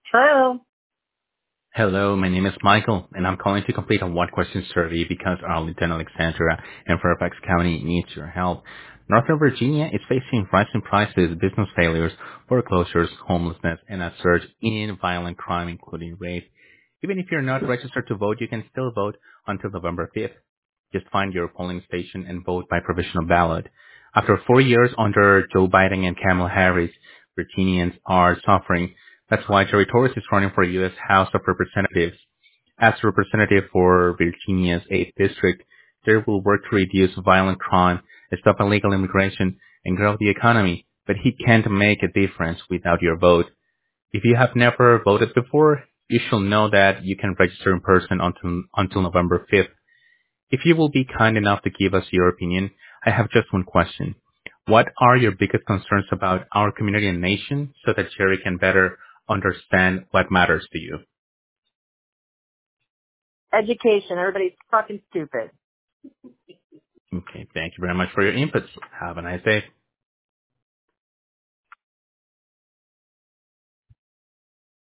Hello. Hello, my name is Michael, and I'm calling to complete a one-question survey because Arlington, Alexandria, and Fairfax County needs your help. Northern Virginia is facing rising prices, business failures, foreclosures, homelessness, and a surge in violent crime, including rape. Even if you're not registered to vote, you can still vote until November 5th. Just find your polling station and vote by provisional ballot. After 4 years under Joe Biden and Kamala Harris, Virginians are suffering. That's why Jerry Torres is running for U.S. House of Representatives. As representative for Virginia's 8th District, Jerry will work to reduce violent crime, stop illegal immigration, and grow the economy, but he can't make a difference without your vote. If you have never voted before, you should know that you can register in person until November 5th. If you will be kind enough to give us your opinion, I have just one question. What are your biggest concerns about our community and nation so that Jerry can better understand what matters to you? Education. Everybody's fucking stupid. Okay, thank you very much for your inputs. Have a nice day.